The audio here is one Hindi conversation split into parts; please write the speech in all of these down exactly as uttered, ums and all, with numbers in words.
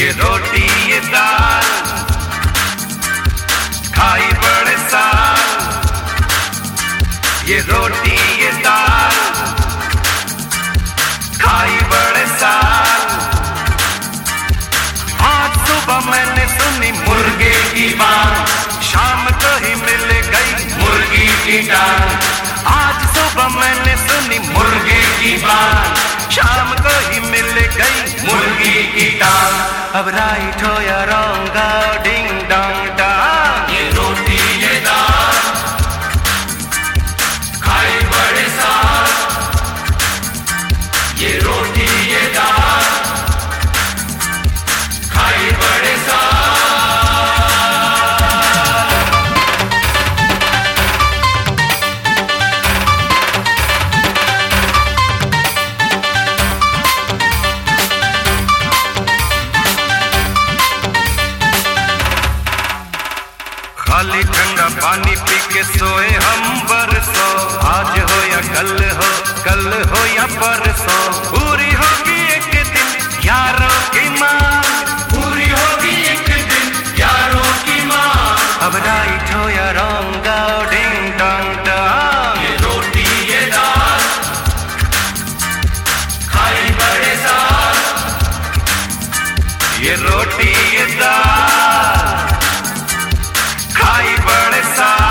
ये रोटी ये दाल खाई बड़े साल, ये रोटी ये दाल खाई बड़े साल। आज सुबह मैंने सुनी मुर्गे की बात, शाम को ही मिल गई मुर्गी की टांग। आज सुबह मैंने सुनी मुर्गे की बात, शाम को ही मिल गई मुर्गी की टांग। अब राइट हो या रॉन्ग, डिंग डोंग डांग। ये रोटी ये दाल खाई बड़े साल, ये रोटी ये दाल खाई बड़े साल। खाली ठंडा पानी पी के सोए हम बरसों, आज हो या कल हो, कल हो या परसों। पूरी होगी एक दिन यारों की माँ, पूरी होगी एक दिन यारों की माँ। अब राइट हो या रॉन्ग, डिंग डोंग डांग। ये रोटी ये दाल खाई बड़े साल, ये रोटी ये दाल खाई बड़े साल।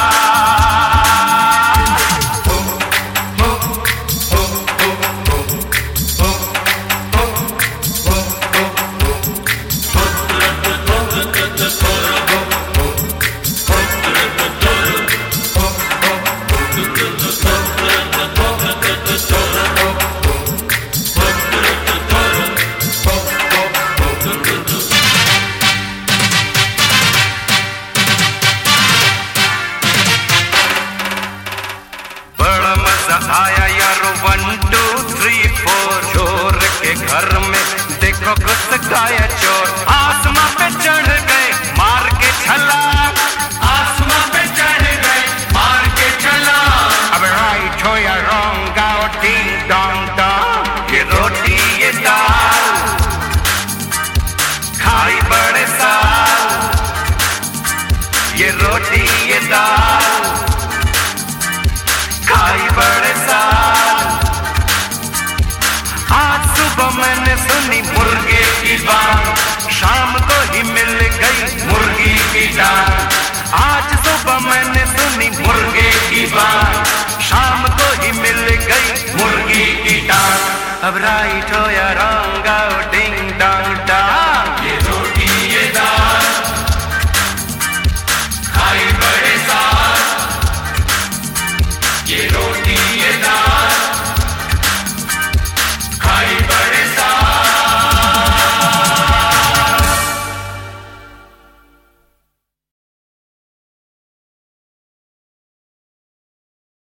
आया यारो वन टू थ्री फोर, चोर के घर में देखो घुस गया चोर। आसमां पे चढ़ गए मार के छलांग, आसमां पे चढ़ गए मार के चला। अब राइट हो या रॉन्ग, डिंग डोंग डांग। ये रोटी ये दाल खाई बड़े साल, ये रोटी ये दाल खाई बड़े साल। आज सुबह मैंने सुनी मुर्गे की बात, शाम को ही मिल गई मुर्गी की टांग। आज सुबह मैंने सुनी मुर्गे की बात, शाम को ही मिल गई मुर्गी की टांग। अब राइट हो या रॉन्ग,